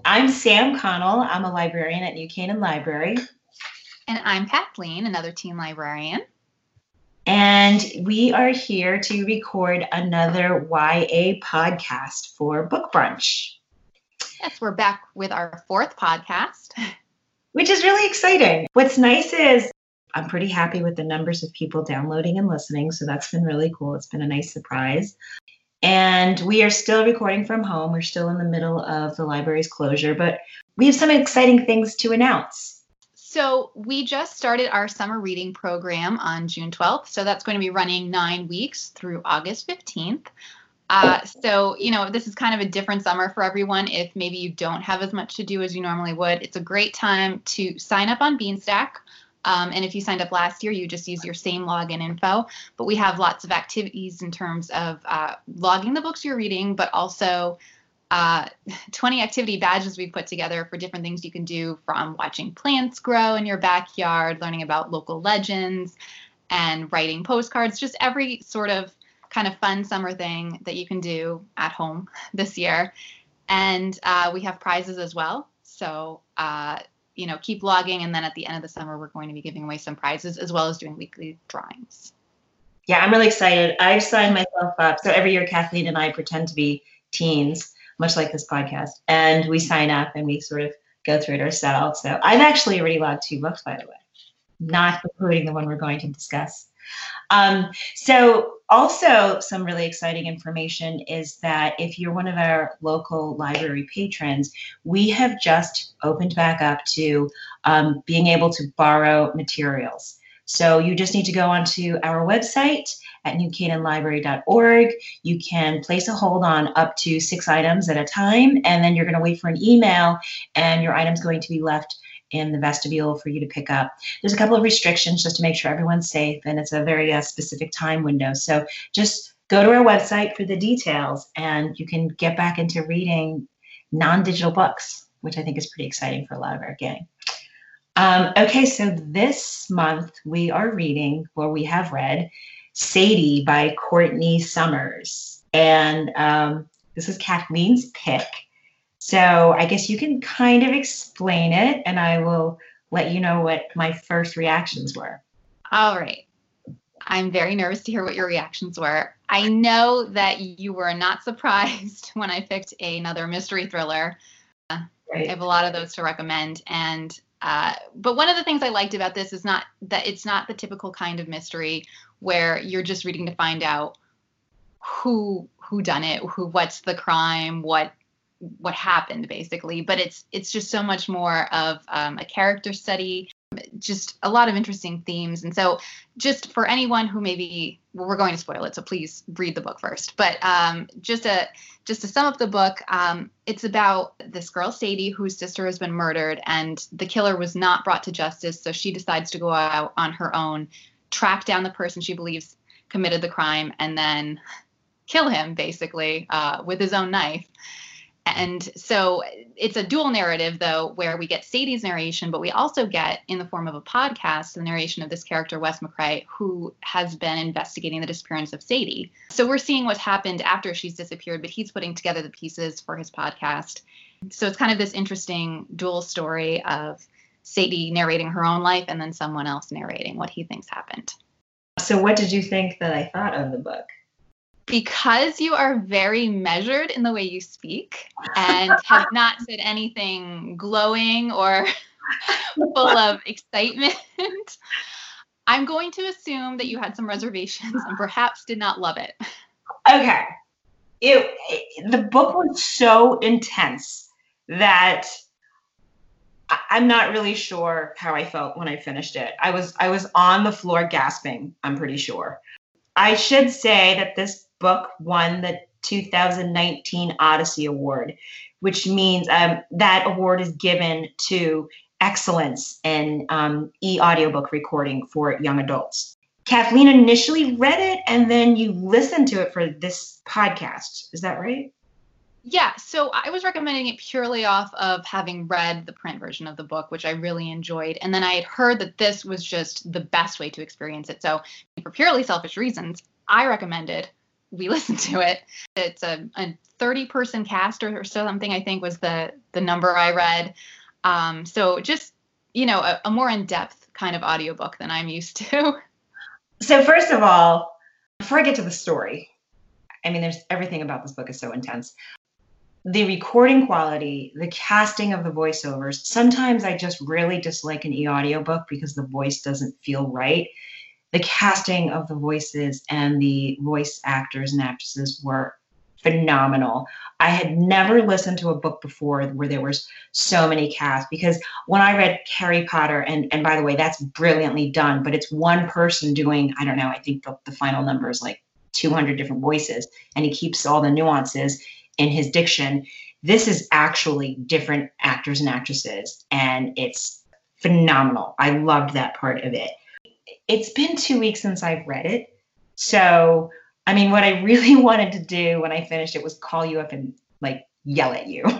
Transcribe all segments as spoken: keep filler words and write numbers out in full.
I'm Sam Connell. I'm a librarian at New Canaan Library. And I'm Kathleen, another teen librarian. And we are here to record another Y A podcast for Book Brunch. Yes, we're back with our fourth podcast. Which is really exciting. What's nice is I'm pretty happy with the numbers of people downloading and listening, so that's been really cool. It's been a nice surprise. And we are still recording from home. We're still in the middle of the library's closure, but we have some exciting things to announce. So we just started our summer reading program on June twelfth. So that's going to be running nine weeks through August fifteenth. Uh, so, you know, this is kind of a different summer for everyone. If maybe you don't have as much to do as you normally would, it's a great time to sign up on Beanstack. Um, and if you signed up last year, you just use your same login info. But we have lots of activities in terms of uh, logging the books you're reading, but also uh, twenty activity badges we put together for different things you can do, from watching plants grow in your backyard, learning about local legends, and writing postcards, just every sort of kind of fun summer thing that you can do at home this year. And uh, we have prizes as well. So, uh, you know, keep logging. And then at the end of the summer, we're going to be giving away some prizes as well as doing weekly drawings. Yeah, I'm really excited. I've signed myself up. So every year, Kathleen and I pretend to be teens, much like this podcast. And we sign up and we sort of go through it ourselves. So I've actually already logged two books, by the way, not including the one we're going to discuss. Um, so also some really exciting information is that if you're one of our local library patrons, we have just opened back up to um, being able to borrow materials. So you just need to go onto our website at new canaan library dot org. You can place a hold on up to six items at a time, and then you're going to wait for an email, and your item's going to be left in the vestibule for you to pick up. There's a couple of restrictions just to make sure everyone's safe, and it's a very uh, specific time window. So just go to our website for the details, and you can get back into reading non-digital books, which I think is pretty exciting for a lot of our gang. Um, okay, so this month we are reading, or we have read, Sadie by Courtney Summers. And um, this is Kathleen's pick. So I guess you can kind of explain it, and I will let you know what my first reactions were. All right. I'm very nervous to hear what your reactions were. I know that you were not surprised when I picked another mystery thriller. Uh, right. I have a lot of those to recommend. And uh, but one of the things I liked about this is not that it's not the typical kind of mystery where you're just reading to find out who who done it, who what's the crime, what what happened basically, but it's it's just so much more of um, a character study, just a lot of interesting themes. And so just for anyone who maybe, well, we're going to spoil it, so please read the book first, but um, just a just to sum up the book, um, it's about this girl Sadie whose sister has been murdered, and the killer was not brought to justice, so she decides to go out on her own, track down the person she believes committed the crime, and then kill him basically uh, with his own knife. And so it's a dual narrative, though, where we get Sadie's narration, but we also get, in the form of a podcast, the narration of this character, Wes McCrae, who has been investigating the disappearance of Sadie. So we're seeing what's happened after she's disappeared, but he's putting together the pieces for his podcast. So it's kind of this interesting dual story of Sadie narrating her own life and then someone else narrating what he thinks happened. So what did you think that I thought of the book? Because you are very measured in the way you speak and have not said anything glowing or full of excitement, I'm going to assume that you had some reservations and perhaps did not love it. Okay. It, it the book was so intense that I, I'm not really sure how I felt when I finished it. I was I was on the floor gasping, I'm pretty sure. I should say that this book won the two thousand nineteen Odyssey Award, which means um, that award is given to excellence in um, e-audiobook recording for young adults. Kathleen initially read it, and then you listened to it for this podcast. Is that right? Yeah, so I was recommending it purely off of having read the print version of the book, which I really enjoyed. And then I had heard that this was just the best way to experience it. So for purely selfish reasons, I recommended we listened to it. It's a, a thirty person cast or, or something, I think was the, the number I read. Um, so just, you know, a, a more in-depth kind of audiobook than I'm used to. So first of all, before I get to the story, I mean, there's everything about this book is so intense. The recording quality, the casting of the voiceovers. Sometimes I just really dislike an e-audiobook because the voice doesn't feel right. The casting of the voices and the voice actors and actresses were phenomenal. I had never listened to a book before where there was so many casts, because when I read Harry Potter, and, and by the way, that's brilliantly done, but it's one person doing, I don't know, I think the, the final number is like two hundred different voices, and he keeps all the nuances in his diction. This is actually different actors and actresses, and it's phenomenal. I loved that part of it. It's been two weeks since I've read it. So, I mean, what I really wanted to do when I finished it was call you up and like yell at you.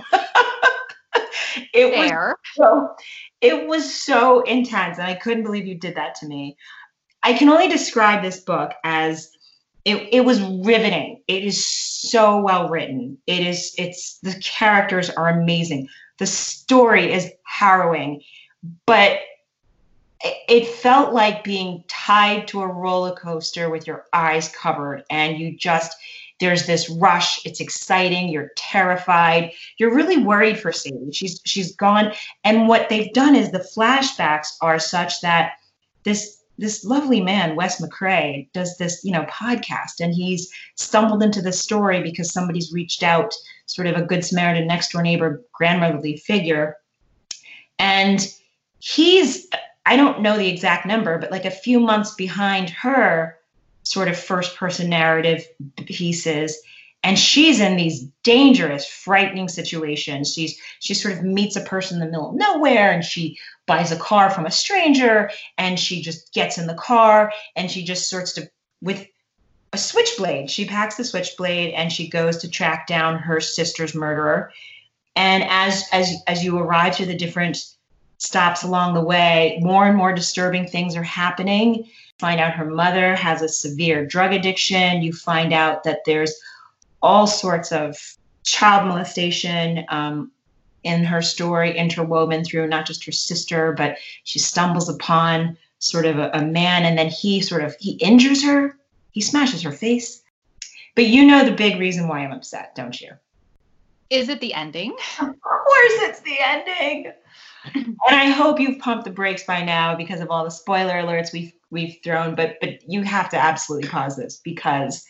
it Fair. was so, it was so intense, and I couldn't believe you did that to me. I can only describe this book as it, it was riveting. It is so well written. It is, it's, the characters are amazing. The story is harrowing, but it felt like being tied to a roller coaster with your eyes covered, and you just, there's this rush. It's exciting. You're terrified. You're really worried for Sadie. She's, she's gone. And what they've done is the flashbacks are such that this, this lovely man, Wes McCrae, does this, you know, podcast, and he's stumbled into this story because somebody's reached out, sort of a good Samaritan, next door neighbor, grandmotherly figure. And he's, I don't know the exact number, but like a few months behind her sort of first person narrative pieces. And she's in these dangerous, frightening situations. She's, she sort of meets a person in the middle of nowhere, and she buys a car from a stranger, and she just gets in the car, and she just sorts to, with a switchblade, she packs the switchblade, and she goes to track down her sister's murderer. And as, as, as you arrive to the different stops along the way, more and more disturbing things are happening. Find out her mother has a severe drug addiction. You find out that there's all sorts of child molestation um, in her story, interwoven through not just her sister, but she stumbles upon sort of a, a man, and then he sort of, he injures her. He smashes her face. But you know the big reason why I'm upset, don't you? Is it the ending? Of course it's the ending. And I hope you've pumped the brakes by now because of all the spoiler alerts we've we've thrown, but but you have to absolutely pause this, because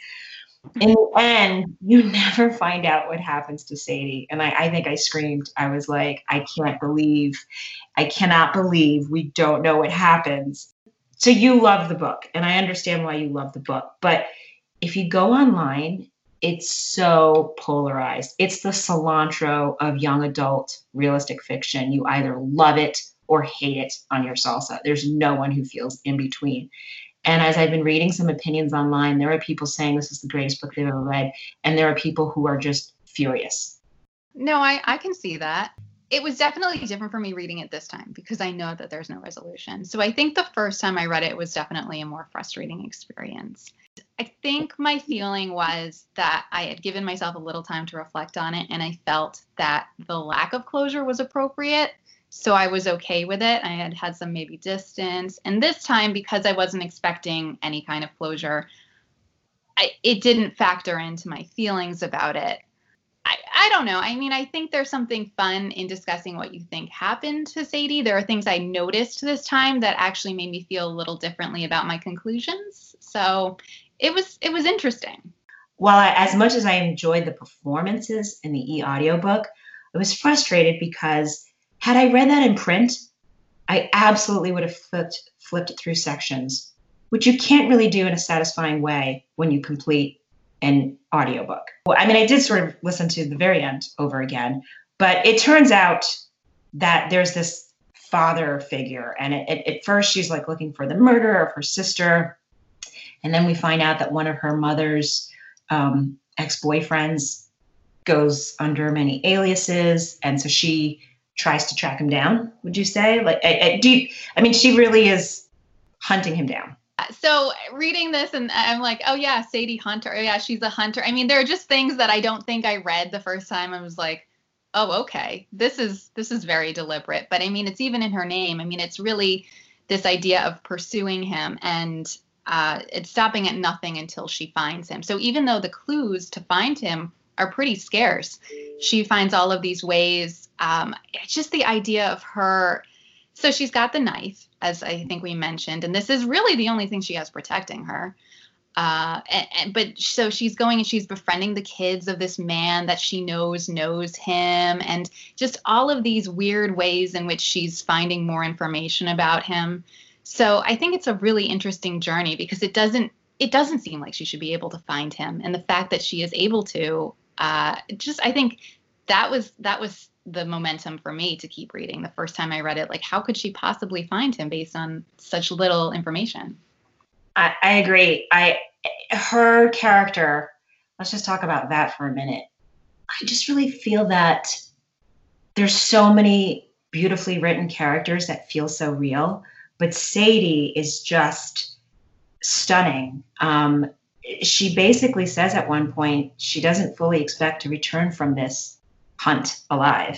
in the end, you never find out what happens to Sadie. And I, I think I screamed. I was like, I can't believe, I cannot believe we don't know what happens. So you love the book, and I understand why you love the book. But if you go online, it's so polarized. It's the cilantro of young adult realistic fiction. You either love it or hate it on your salsa. There's no one who feels in between. And as I've been reading some opinions online, there are people saying this is the greatest book they've ever read. And there are people who are just furious. No, I, I can see that. It was definitely different for me reading it this time because I know that there's no resolution. So I think the first time I read it was definitely a more frustrating experience. I think my feeling was that I had given myself a little time to reflect on it, and I felt that the lack of closure was appropriate. So I was okay with it. I had had some maybe distance. And this time, because I wasn't expecting any kind of closure, I, it didn't factor into my feelings about it. I, I don't know. I mean, I think there's something fun in discussing what you think happened to Sadie. There are things I noticed this time that actually made me feel a little differently about my conclusions. So it was it was interesting. While I, as much as I enjoyed the performances in the e-audiobook, I was frustrated because had I read that in print, I absolutely would have flipped, flipped it through sections, which you can't really do in a satisfying way when you complete an audiobook. Well, I mean, I did sort of listen to the very end over again, but it turns out that there's this father figure. And it, it, at first she's like looking for the murderer of her sister. And then we find out that one of her mother's um, ex-boyfriends goes under many aliases. And so she tries to track him down, would you say? Like, I, I, do you, I mean, she really is hunting him down. So reading this and I'm like, oh yeah, Sadie Hunter. Oh, yeah, she's a hunter. I mean, there are just things that I don't think I read the first time. I was like, oh, okay, this is this is very deliberate. But I mean, it's even in her name. I mean, it's really this idea of pursuing him and uh, it's stopping at nothing until she finds him. So even though the clues to find him are pretty scarce, she finds all of these ways. Um, it's just the idea of her. So she's got the knife, as I think we mentioned, and this is really the only thing she has protecting her. Uh, and, and, but so she's going and she's befriending the kids of this man that she knows knows him, and just all of these weird ways in which she's finding more information about him. So I think it's a really interesting journey because it doesn't it doesn't seem like she should be able to find him, and the fact that she is able to, uh, just I think that was that was. the momentum for me to keep reading the first time I read it. Like, how could she possibly find him based on such little information? I, I agree. I, her character, let's just talk about that for a minute. I just really feel that there's so many beautifully written characters that feel so real, but Sadie is just stunning. Um, she basically says at one point, she doesn't fully expect to return from this hunt alive.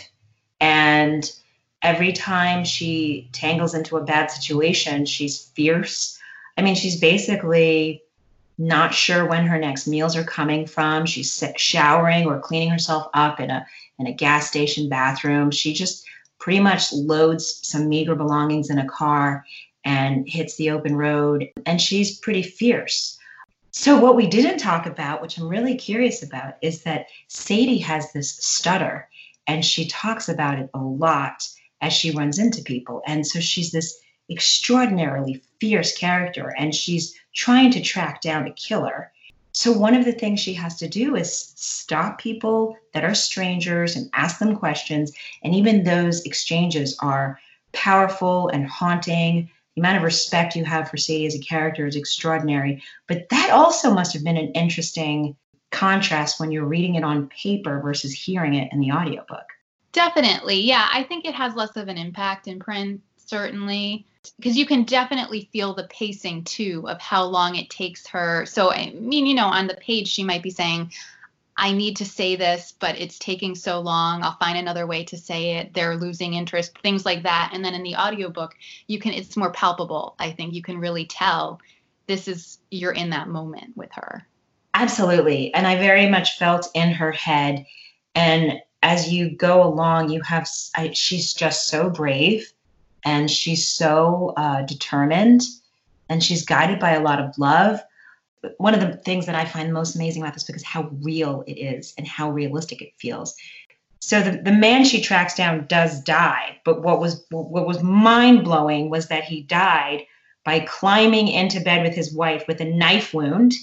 And every time she tangles into a bad situation, she's fierce. I mean, she's basically not sure when her next meals are coming from. She's showering or cleaning herself up in a in a gas station bathroom. She just pretty much loads some meager belongings in a car and hits the open road. And she's pretty fierce. So what we didn't talk about, which I'm really curious about, is that Sadie has this stutter, and she talks about it a lot as she runs into people. And so she's this extraordinarily fierce character, and she's trying to track down a killer. So one of the things she has to do is stop people that are strangers and ask them questions. And even those exchanges are powerful and haunting. The amount of respect you have for Sadie as a character is extraordinary. But that also must have been an interesting contrast when you're reading it on paper versus hearing it in the audiobook. Definitely. Yeah, I think it has less of an impact in print, certainly, because you can definitely feel the pacing, too, of how long it takes her. So, I mean, you know, on the page, she might be saying, I need to say this, but it's taking so long. I'll find another way to say it. They're losing interest, things like that. And then in the audiobook, you can, it's more palpable. I think you can really tell this is, you're in that moment with her. Absolutely. And I very much felt in her head. And as you go along, you have, I, she's just so brave and she's so uh, determined and she's guided by a lot of love. One of the things that I find most amazing about this book is how real it is and how realistic it feels. So the, the man she tracks down does die, but what was what was mind-blowing was that he died by climbing into bed with his wife with a knife wound,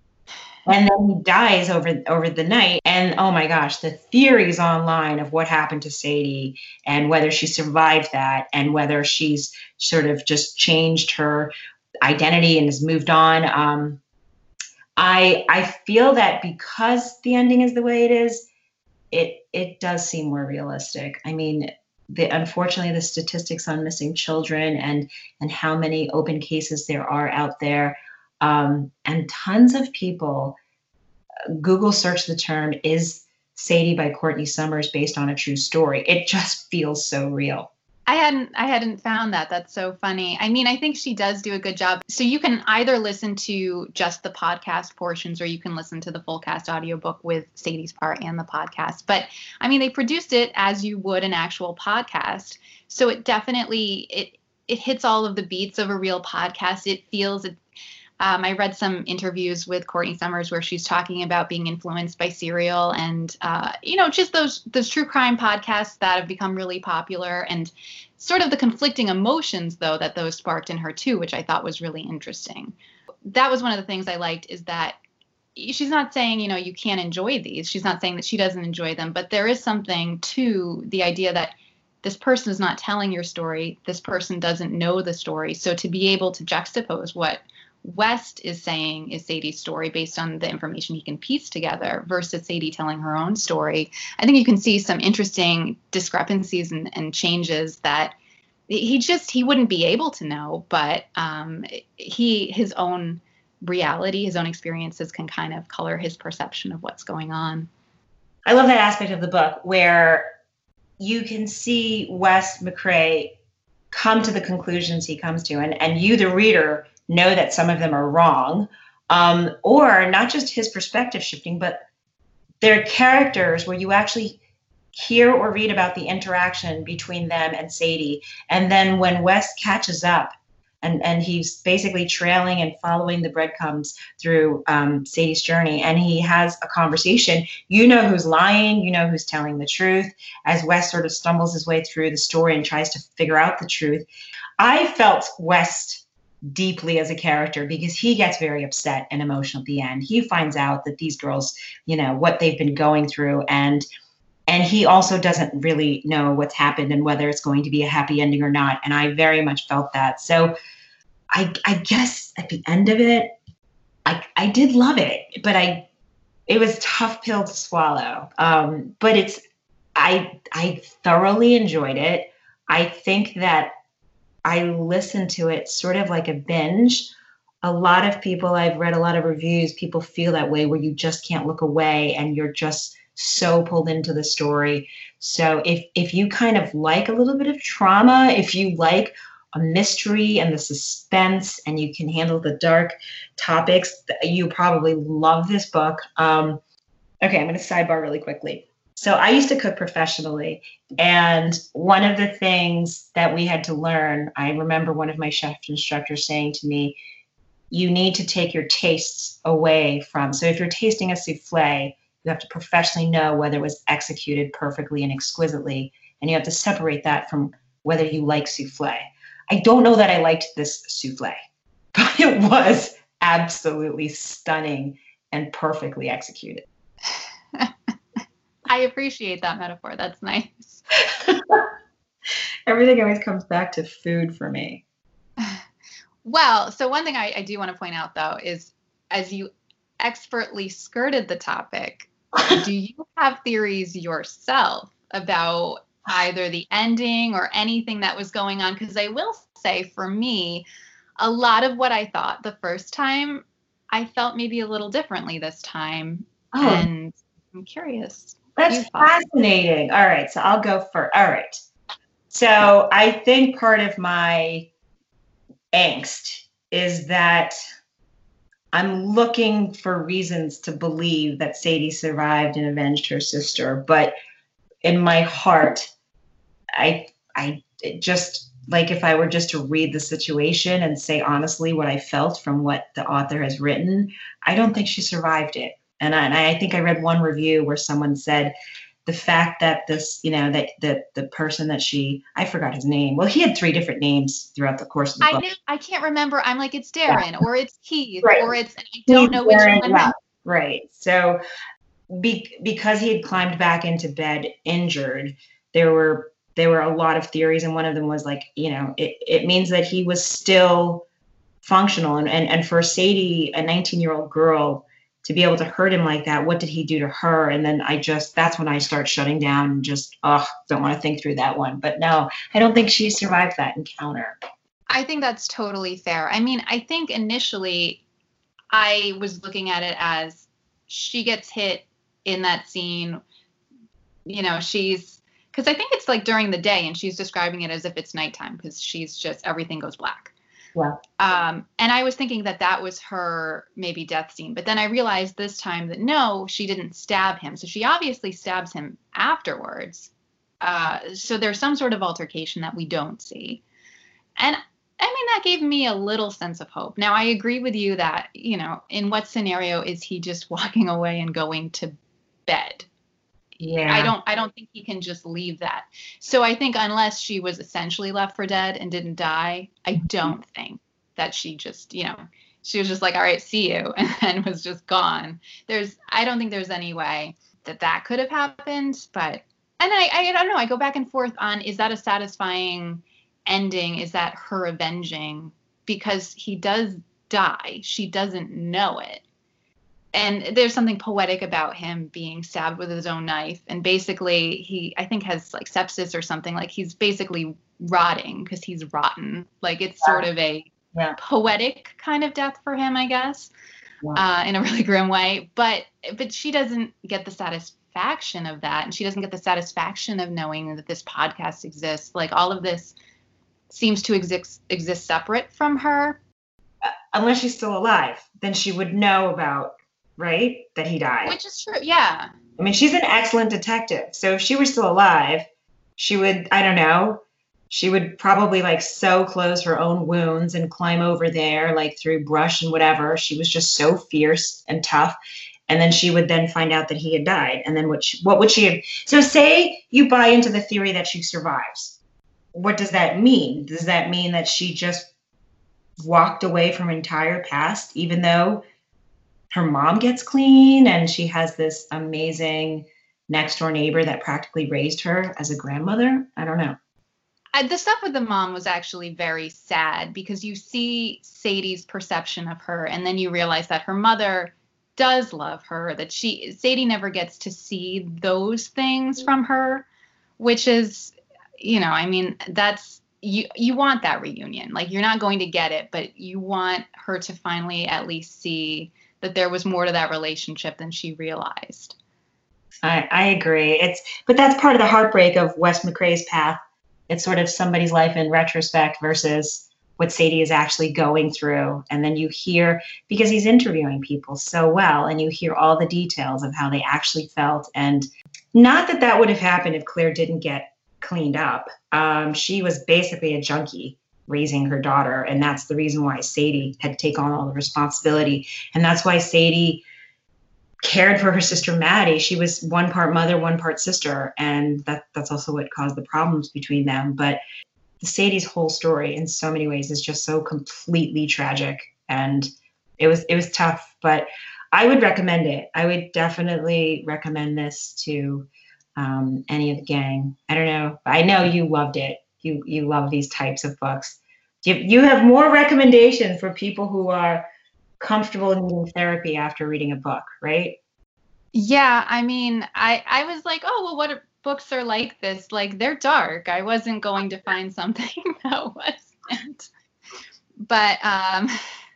and then he dies over over the night. And oh my gosh, the theories online of what happened to Sadie and whether she survived that and whether she's sort of just changed her identity and has moved on. Um, I I feel that because the ending is the way it is, it it does seem more realistic. I mean, the unfortunately the statistics on missing children and and how many open cases there are out there, um, and tons of people Google search the term "Is Sadie by Courtney Summers based on a true story?" It just feels so real. I hadn't I hadn't found that. That's so funny. I mean, I think she does do a good job. So you can either listen to just the podcast portions or you can listen to the full cast audiobook with Sadie's part and the podcast. But I mean, they produced it as you would an actual podcast. So it definitely it it hits all of the beats of a real podcast. It feels it Um, I read some interviews with Courtney Summers where she's talking about being influenced by Serial and, uh, you know, just those those true crime podcasts that have become really popular and sort of the conflicting emotions, though, that those sparked in her, too, which I thought was really interesting. That was one of the things I liked is that she's not saying, you know, you can't enjoy these. She's not saying that she doesn't enjoy them. But there is something to the idea that this person is not telling your story. This person doesn't know the story. So to be able to juxtapose what West is saying is Sadie's story based on the information he can piece together versus Sadie telling her own story, I think you can see some interesting discrepancies and, and changes that he just, he wouldn't be able to know, but um, he, his own reality, his own experiences can kind of color his perception of what's going on. I love that aspect of the book where you can see Wes McCrae come to the conclusions he comes to, and, and you, the reader, know that some of them are wrong, um, or not just his perspective shifting, but their characters where you actually hear or read about the interaction between them and Sadie. And then when Wes catches up and, and he's basically trailing and following the breadcrumbs through um, Sadie's journey, and he has a conversation, you know who's lying, you know who's telling the truth, as Wes sort of stumbles his way through the story and tries to figure out the truth. I felt Wes deeply as a character because he gets very upset and emotional at the end. He finds out that these girls, you know, what they've been going through, and and he also doesn't really know what's happened and whether it's going to be a happy ending or not. And I very much felt that. So I, I guess at the end of it, I, I did love it, but I, it was a tough pill to swallow. Um, but it's, I, I thoroughly enjoyed it. I think that I listened to it sort of like a binge. A lot of people, I've read a lot of reviews, people feel that way where you just can't look away and you're just so pulled into the story. So if if you kind of like a little bit of trauma, if you like a mystery and the suspense and you can handle the dark topics, you probably love this book. Um, okay, I'm going to sidebar really quickly. So I used to cook professionally, and one of the things that we had to learn, I remember one of my chef instructors saying to me, you need to take your tastes away from, so if you're tasting a souffle, you have to professionally know whether it was executed perfectly and exquisitely, and you have to separate that from whether you like souffle. I don't know that I liked this souffle, but it was absolutely stunning and perfectly executed. I appreciate that metaphor. That's nice. Everything always comes back to food for me. Well, so one thing I, I do want to point out, though, is as you expertly skirted the topic, do you have theories yourself about either the ending or anything that was going on? Because I will say, for me, a lot of what I thought the first time, I felt maybe a little differently this time. Oh. And I'm curious. That's fascinating. All right, so I'll go first. All right. So I think part of my angst is that I'm looking for reasons to believe that Sadie survived and avenged her sister, but in my heart, I I just, like, if I were just to read the situation and say honestly what I felt from what the author has written, I don't think she survived it. And I, and I think I read one review where someone said the fact that this, you know, that the, the person that she, I forgot his name. Well, he had three different names throughout the course of the I book. Knew, I can't remember. I'm like, it's Darren, yeah. or it's Keith, right. or it's, I don't know which Darren, one. Yeah. Right. So be, because he had climbed back into bed injured, there were there were a lot of theories, and one of them was like, you know, it, it means that he was still functional. And, and, and for Sadie, a nineteen-year-old girl, to be able to hurt him like that, what did he do to her? And then I just, that's when I start shutting down and just, oh, don't want to think through that one. But no, I don't think she survived that encounter. I think that's totally fair. I mean, I think initially I was looking at it as she gets hit in that scene, you know, she's, because I think it's like during the day and she's describing it as if it's nighttime because she's just, everything goes black. Yeah. Um, and I was thinking that that was her maybe death scene. But then I realized this time that no, she didn't stab him. So she obviously stabs him afterwards. Uh, so there's some sort of altercation that we don't see. And I mean, that gave me a little sense of hope. Now, I agree with you that, you know, in what scenario is he just walking away and going to bed? Yeah. I don't I don't think he can just leave that. So I think unless she was essentially left for dead and didn't die, I don't think that she just, you know, she was just like, all right, see you, and then was just gone. There's I don't think there's any way that that could have happened. But and I, I don't know. I go back and forth on, is that a satisfying ending? Is that her avenging? Because he does die. She doesn't know it. and there's something poetic about him being stabbed with his own knife. And basically he, I think, has like sepsis or something. Like he's basically rotting because he's rotten. Like it's yeah. sort of a yeah. poetic kind of death for him, I guess, yeah. uh, in a really grim way. But but she doesn't get the satisfaction of that. And she doesn't get the satisfaction of knowing that this podcast exists. Like all of this seems to exist exist separate from her. Uh, unless she's still alive, then she would know about, right, that he died. Which is true, yeah. I mean, she's an excellent detective. So if she were still alive, she would, I don't know, she would probably like sew close her own wounds and climb over there like through brush and whatever. She was just so fierce and tough. And then she would then find out that he had died. And then what, she, what would she have? So say you buy into the theory that she survives. What does that mean? Does that mean that she just walked away from her entire past, even though her mom gets clean and she has this amazing next door neighbor that practically raised her as a grandmother? I don't know. I, the stuff with the mom was actually very sad because you see Sadie's perception of her and then you realize that her mother does love her, that she, Sadie never gets to see those things from her, which is, you know, I mean, that's, you, you want that reunion. Like you're not going to get it, but you want her to finally at least see that there was more to that relationship than she realized. I, I agree. It's, but that's part of the heartbreak of Wes McCrae's path. It's sort of somebody's life in retrospect versus what Sadie is actually going through. And then you hear, because he's interviewing people so well, and you hear all the details of how they actually felt. And not that that would have happened if Claire didn't get cleaned up. Um, she was basically a junkie raising her daughter. And that's the reason why Sadie had to take on all the responsibility. And that's why Sadie cared for her sister Maddie. She was one part mother, one part sister, and that that's also what caused the problems between them. But Sadie's whole story in so many ways is just so completely tragic, and it was it was tough, but I would recommend it. I would definitely recommend this to um, any of the gang. I don't know. I know you loved it. You you love these types of books. You you have more recommendations for people who are comfortable in needing therapy after reading a book, right? Yeah, I mean, I I was like, oh, well, what are, books are like this? Like, they're dark. I wasn't going to find something that wasn't. But um,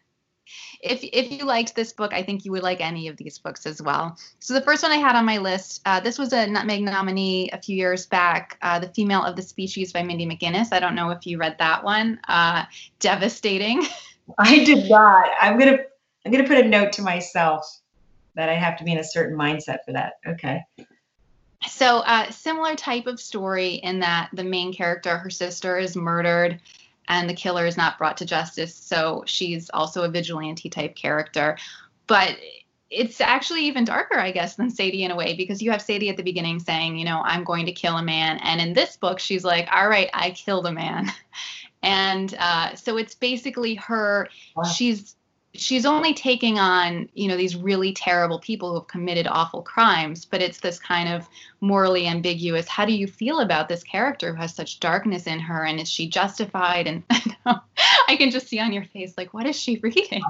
if if you liked this book, I think you would like any of these books as well. So the first one I had on my list, uh, this was a Nutmeg nominee a few years back, uh, The Female of the Species by Mindy McGinnis. I don't know if you read that one. Uh, devastating. I did not. I'm gonna I'm gonna put a note to myself that I have to be in a certain mindset for that. Okay. So uh, similar type of story in that the main character, her sister, is murdered and the killer is not brought to justice. So she's also a vigilante type character. But it's actually even darker, I guess, than Sadie in a way, because you have Sadie at the beginning saying, you know, I'm going to kill a man. And in this book, she's like, all right, I killed a man. And uh, so it's basically her, wow. she's she's only taking on, you know, these really terrible people who have committed awful crimes, but it's this kind of morally ambiguous, how do you feel about this character who has such darkness in her, and is she justified? And I can just see on your face, like, what is she reading?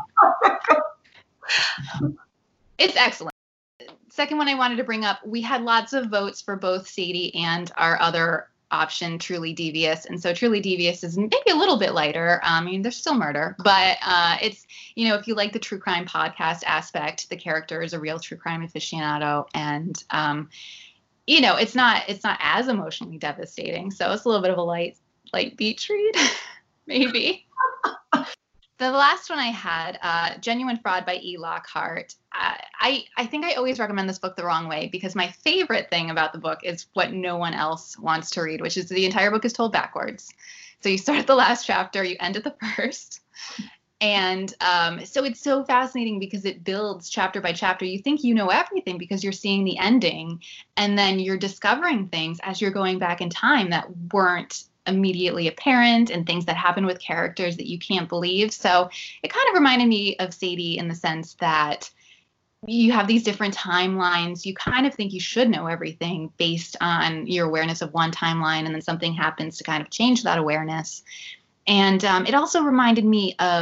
It's excellent. Second one I wanted to bring up, we had lots of votes for both Sadie and our other option, Truly Devious. And so Truly Devious is maybe a little bit lighter. Um, I mean, there's still murder, but uh, it's, you know, if you like the true crime podcast aspect, the character is a real true crime aficionado. And, um, you know, it's not, it's not as emotionally devastating. So it's a little bit of a light, light beach read, maybe. The last one I had, uh, Genuine Fraud by E. Lockhart. Uh, I, I think I always recommend this book the wrong way, because my favorite thing about the book is what no one else wants to read, which is the entire book is told backwards. So you start at the last chapter, you end at the first. And um, so it's so fascinating because it builds chapter by chapter. You think you know everything because you're seeing the ending, and then you're discovering things as you're going back in time that weren't immediately apparent, and things that happen with characters that you can't believe. So it kind of reminded me of Sadie in the sense that you have these different timelines. You kind of think you should know everything based on your awareness of one timeline, and then something happens to kind of change that awareness. And um, it also reminded me of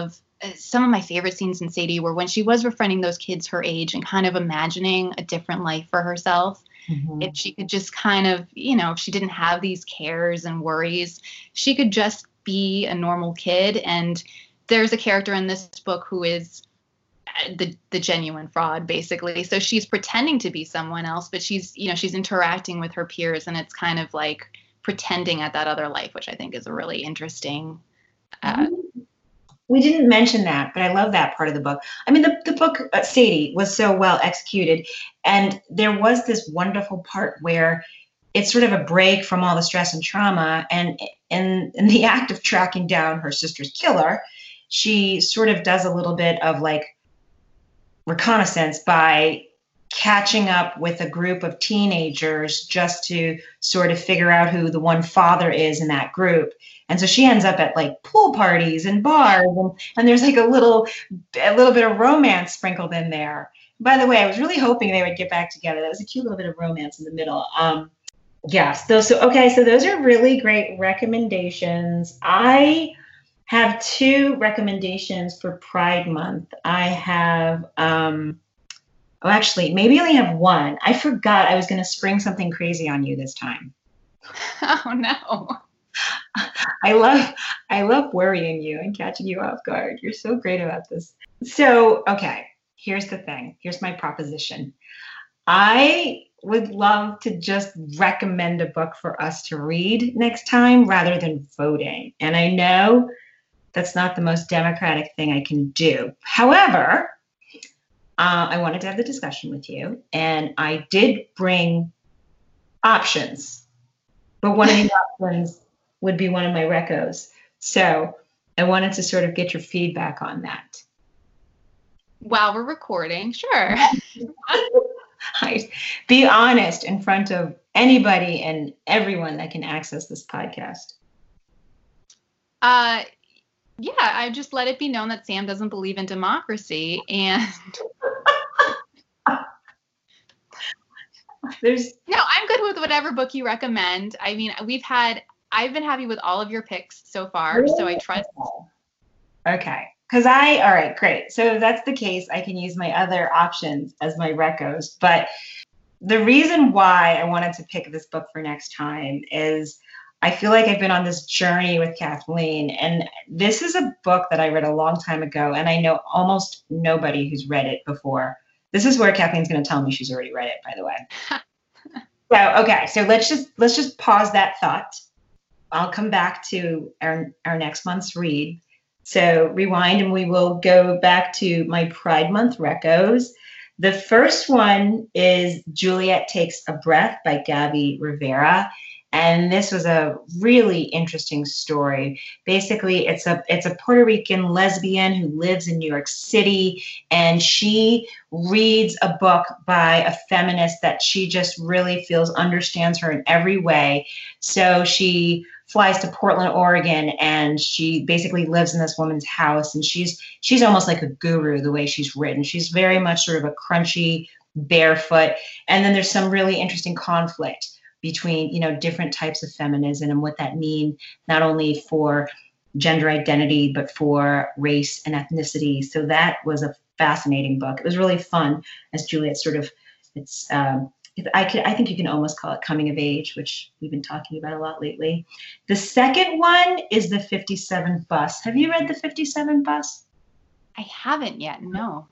some of my favorite scenes in Sadie were when she was befriending those kids her age and kind of imagining a different life for herself. Mm-hmm. If she could just kind of, you know, if she didn't have these cares and worries, she could just be a normal kid. And there's a character in this book who is the the genuine fraud, basically. So she's pretending to be someone else, but she's, you know, she's interacting with her peers, and it's kind of like pretending at that other life, which I think is a really interesting. Uh, we didn't mention that, but I love that part of the book. I mean, the, the book, uh, Sadie, was so well executed. And there was this wonderful part where it's sort of a break from all the stress and trauma. And in, in the act of tracking down her sister's killer, she sort of does a little bit of like reconnaissance by catching up with a group of teenagers just to sort of figure out who the one father is in that group. And so she ends up at like pool parties and bars, and, and there's like a little, a little bit of romance sprinkled in there. By the way, I was really hoping they would get back together. That was a cute little bit of romance in the middle. Um, yes. Those, so, okay. So those are really great recommendations. I have two recommendations for Pride Month. I have, um, oh, actually, maybe I only have one. I forgot I was going to spring something crazy on you this time. Oh, no. I love, I love worrying you and catching you off guard. You're so great about this. So, okay, here's the thing. Here's my proposition. I would love to just recommend a book for us to read next time rather than voting. And I know that's not the most democratic thing I can do. However, uh, I wanted to have the discussion with you, and I did bring options, but one of these options would be one of my recos. So I wanted to sort of get your feedback on that. While we're recording, sure. Be honest in front of anybody and everyone that can access this podcast. Uh, yeah, I just let it be known that Sam doesn't believe in democracy, and there's no, I'm good with whatever book you recommend. I mean, we've had. I've been happy with all of your picks so far, really? So I trust. Okay, because I, all right, great. So if that's the case, I can use my other options as my recos. But the reason why I wanted to pick this book for next time is I feel like I've been on this journey with Kathleen, and this is a book that I read a long time ago, and I know almost nobody who's read it before. This is where Kathleen's going to tell me she's already read it, by the way. So, okay, so let's just let's just pause that thought. I'll come back to our, our next month's read. So rewind, and we will go back to my Pride Month recos. The first one is Juliet Takes a Breath by Gabby Rivera. And this was a really interesting story. Basically, it's a it's a Puerto Rican lesbian who lives in New York City, and she reads a book by a feminist that she just really feels understands her in every way. So she flies to Portland, Oregon, and she basically lives in this woman's house, and she's she's almost like a guru the way she's written. She's very much sort of a crunchy, barefoot, and then there's some really interesting conflict between, you know, different types of feminism and what that means, not only for gender identity, but for race and ethnicity. So that was a fascinating book. It was really fun as Juliet sort of, it's, um, I could, I think you can almost call it coming of age, which we've been talking about a lot lately. The second one is the fifty-seven Bus. Have you read the fifty-seven Bus? I haven't yet, no.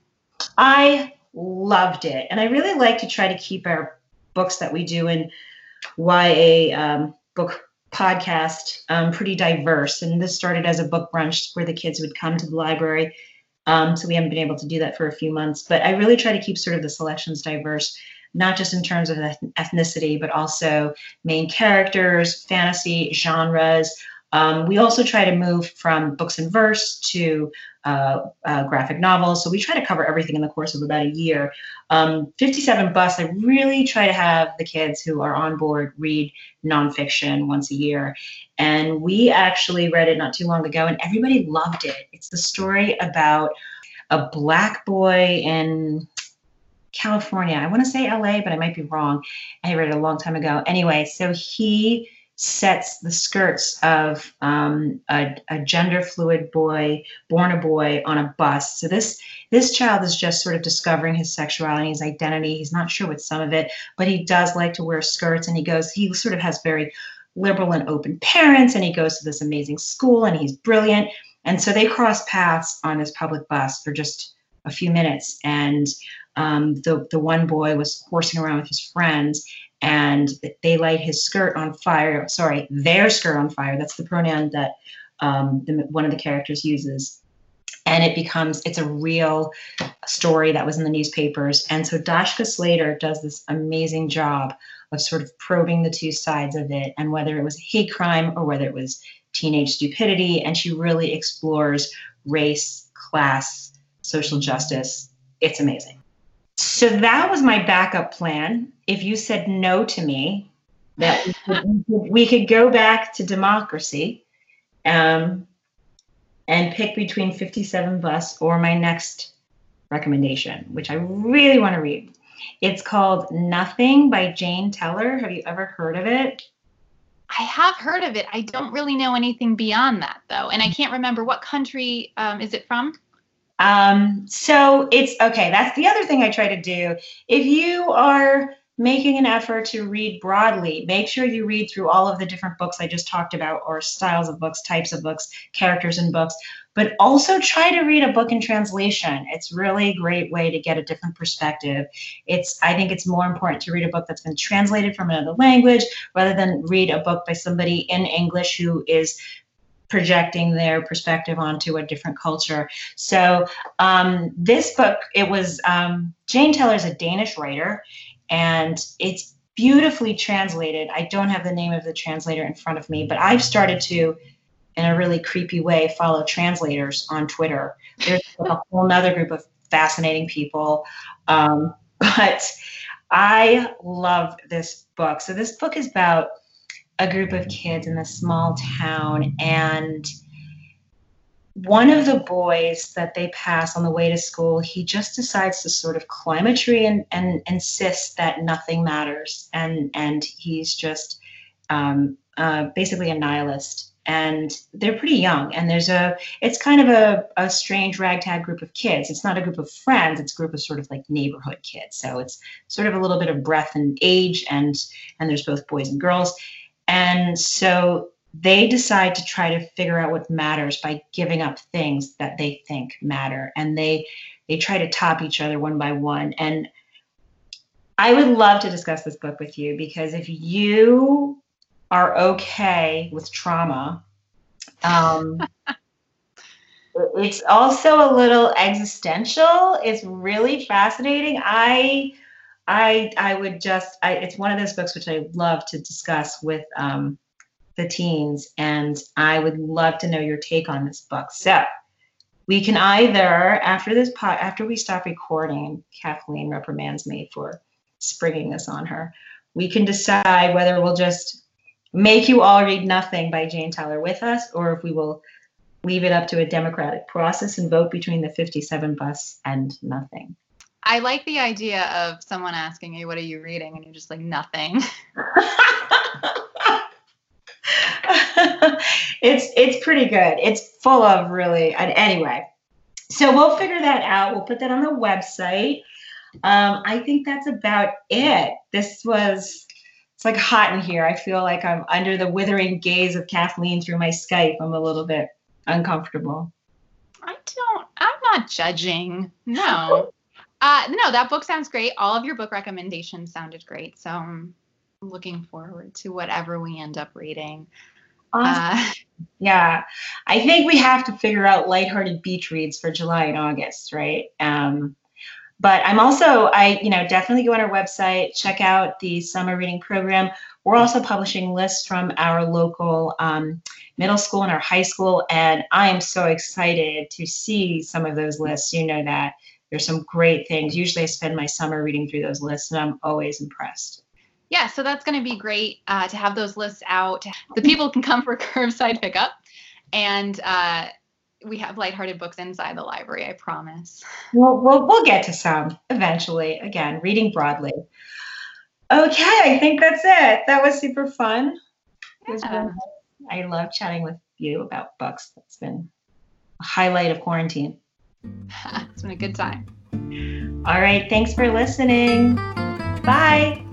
I loved it. And I really like to try to keep our books that we do in Y A um, book podcast um, pretty diverse. And this started as a book brunch where the kids would come to the library. Um, so we haven't been able to do that for a few months. But I really try to keep sort of the selections diverse, not just in terms of ethnicity, but also main characters, fantasy, genres. Um, we also try to move from books in verse to uh, uh, graphic novels. So we try to cover everything in the course of about a year. Um, fifty-seven Bus, I really try to have the kids who are on board read nonfiction once a year. And we actually read it not too long ago, and everybody loved it. It's the story about a Black boy in California. I want to say L A, but I might be wrong. I read it a long time ago. Anyway, so he sets the skirts of um, a, a gender fluid boy, born a boy, on a bus. So this this child is just sort of discovering his sexuality, his identity. He's not sure what some of it, but he does like to wear skirts, and he goes, he sort of has very liberal and open parents, and he goes to this amazing school, and he's brilliant. And so they cross paths on this public bus for just a few minutes. And um, the, the one boy was horsing around with his friends, and they light his skirt on fire. Sorry, their skirt on fire. That's the pronoun that um, the, one of the characters uses. And it becomes, it's a real story that was in the newspapers. And so Dashka Slater does this amazing job of sort of probing the two sides of it, and whether it was hate crime or whether it was teenage stupidity. And she really explores race, class, social justice. It's amazing. So that was my backup plan. If you said no to me, that we could, we could go back to Democracy um, and pick between fifty-seven Bus or my next recommendation, which I really want to read. It's called Nothing by Jane Teller. Have you ever heard of it? I have heard of it. I don't really know anything beyond that, though. And I can't remember what country um, is it from? Um, so it's okay. That's the other thing I try to do. If you are making an effort to read broadly, make sure you read through all of the different books I just talked about, or styles of books, types of books, characters in books, but also try to read a book in translation. It's really a great way to get a different perspective. It's, I think it's more important to read a book that's been translated from another language rather than read a book by somebody in English who is projecting their perspective onto a different culture. So um, this book, it was, um, Jane Teller is a Danish writer, and it's beautifully translated. I don't have the name of the translator in front of me, but I've started to, in a really creepy way, follow translators on Twitter. There's a whole nother group of fascinating people. Um, but I love this book. So this book is about a group of kids in a small town, and one of the boys that they pass on the way to school, he just decides to sort of climb a tree and, and insist that nothing matters. And, and he's just um, uh, basically a nihilist. And they're pretty young. And there's a, it's kind of a, a strange ragtag group of kids. It's not a group of friends. It's a group of sort of like neighborhood kids. So it's sort of a little bit of breadth and age, and, and there's both boys and girls. And so they decide to try to figure out what matters by giving up things that they think matter. And they they try to top each other one by one. And I would love to discuss this book with you, because if you are okay with trauma, um, it's also a little existential. It's really fascinating. I I I would just, I, it's one of those books which I love to discuss with um, the teens, and I would love to know your take on this book. So we can either, after this pod, after we stop recording, Kathleen reprimands me for springing this on her, we can decide whether we'll just make you all read Nothing by Jane Teller with us, or if we will leave it up to a democratic process and vote between the fifty-seven Bus and Nothing. I like the idea of someone asking you, what are you reading? And you're just like, nothing. it's it's pretty good. It's full of really, and anyway, so we'll figure that out. We'll put that on the website. Um, I think that's about it. This was, it's like hot in here. I feel like I'm under the withering gaze of Kathleen through my Skype. I'm a little bit uncomfortable. I don't, I'm not judging. No. Uh, no, that book sounds great. All of your book recommendations sounded great. So I'm looking forward to whatever we end up reading. Awesome. Uh, yeah, I think we have to figure out lighthearted beach reads for July and August, right? Um, but I'm also, I, you know, definitely go on our website, check out the summer reading program. We're also publishing lists from our local um, middle school and our high school, and I am so excited to see some of those lists. You know that. There's some great things. Usually I spend my summer reading through those lists, and I'm always impressed. Yeah, so that's going to be great uh, to have those lists out. The people can come for curbside pickup, and uh, we have lighthearted books inside the library, I promise. Well, we'll, we'll get to some eventually. Again, reading broadly. Okay, I think that's it. That was super fun. It was really nice. I love chatting with you about books. It's been a highlight of quarantine. It's been a good time. All right. Thanks for listening. Bye.